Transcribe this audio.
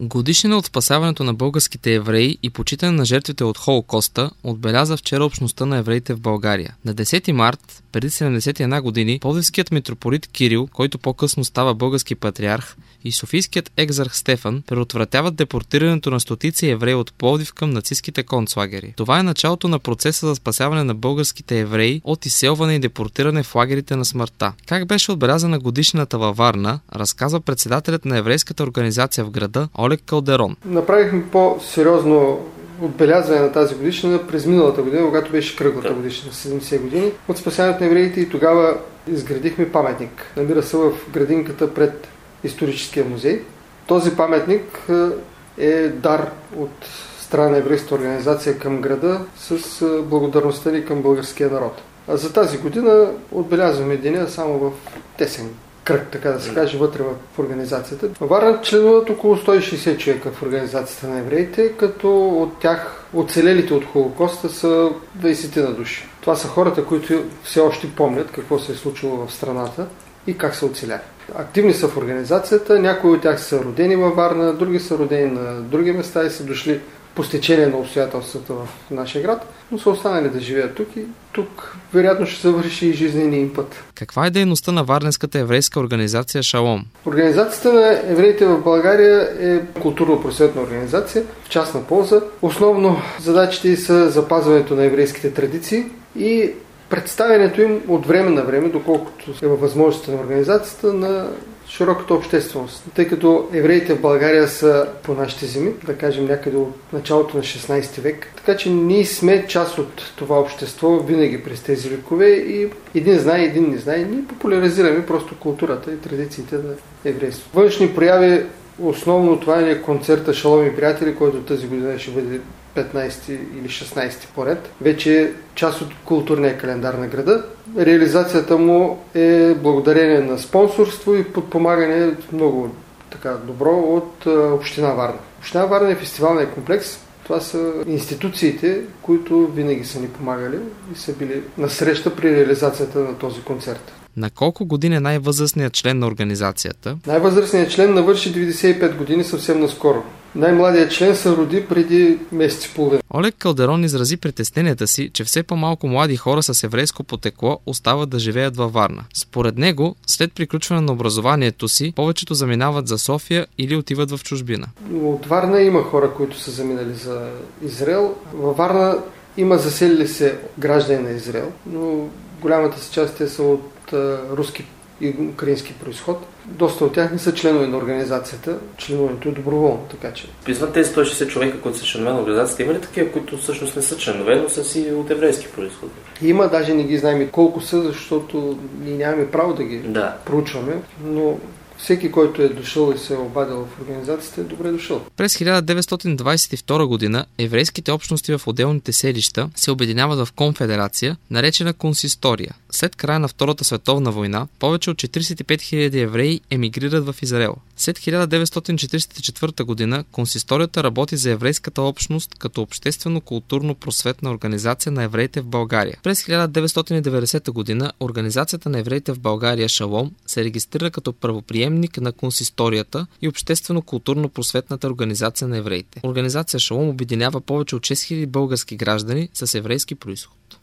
Годишнина от спасяването на българските евреи и почитане на жертвите от Холокоста отбеляза вчера общността на евреите в България. На 10 март, преди 71 години, Пловдивският митрополит Кирил, който по-късно става български патриарх, и Софийският екзарх Стефан предотвратяват депортирането на стотици евреи от Пловдив към нацистските концлагери. Това е началото на процеса за спасяване на българските евреи от изселване и депортиране в лагерите на смъртта. Как беше отбелязана годишнината във Варна, разказва председателят на еврейската организация в града Олег Калдерон. Направихме по-сериозно отбелязване на тази годишнина през миналата година, когато беше кръглата годишнина, 70 години от спасяването на евреите, и тогава изградихме паметник. Намира се в градинката пред Историческия музей. Този паметник е дар от страна на еврейската организация към града с благодарността ни към българския народ. А за тази година отбелязваме деня само в тесен кръг, така да се каже, вътре в организацията. Във Варна членуват около 160 човека в организацията на евреите, като от тях оцелелите от Холокоста са 20 на души. Това са хората, които все още помнят какво се е случило в страната и как са оцеляли. Активни са в организацията, някои от тях са родени във Варна, други са родени на други места и са дошли по стечение на обстоятелствата в нашия град, но са останали да живеят тук и тук вероятно ще завърши и жизнения им път. Каква е дейността на варненската еврейска организация Шалом? Организацията на евреите в България е културно-просветна организация в частна полза. Основно задачите са запазването на еврейските традиции и представянето им от време на време, доколкото е във възможността на организацията, на широката общественост. Тъй като евреите в България са по нашите земи, да кажем някъде от началото на 16 век, така че ние сме част от това общество винаги през тези векове и един знае, един не знае. Ние популяризираме просто културата и традициите на еврейство. Външни прояви, основно това е концерта Шалом и приятели, който тази година ще бъде 15 или 16 поред. Вече е част от културния календар на града. Реализацията му е благодарение на спонсорство и подпомагане много добро от Община Варна. Община Варна е фестивалния комплекс. Това са институциите, които винаги са ни помагали и са били насреща при реализацията на този концерт. На колко години е най-възрастният член на организацията? Най-възрастният член навърши 95 години съвсем наскоро. Най-младият член се роди преди месец и половина. Олег Калдерон изрази притесненията си, че все по-малко млади хора с еврейско потекло остават да живеят във Варна. Според него, след приключване на образованието си, повечето заминават за София или отиват в чужбина. От Варна има хора, които са заминали за Израел. Във Варна има заселили се граждани на Израел, но голямата си част те са от руски и украински произход. Доста от тях не са членове на организацията. Членуването е доброволно, така че. Извън тези 160 човека, които са членове на организацията, има ли такива, които всъщност не са членове, но са си от еврейски произход? Има, даже не ги знаем колко са, защото ние нямаме право да ги проучваме, но всеки, който е дошъл и се е обадил в организацията, е добре дошъл. През 1922 година еврейските общности в отделните селища се обединяват в конфедерация, наречена консистория. След края на Втората световна война, повече от 45 000 евреи емигрират в Израел. След 1944 година консисторията работи за еврейската общност като обществено-културно-просветна организация на евреите в България. През 1990 година организацията на евреите в България Шалом се регистрира като правоприемник на консисторията и обществено-културно-просветната организация на евреите. Организация Шалом обединява повече от 6000 български граждани с еврейски произход.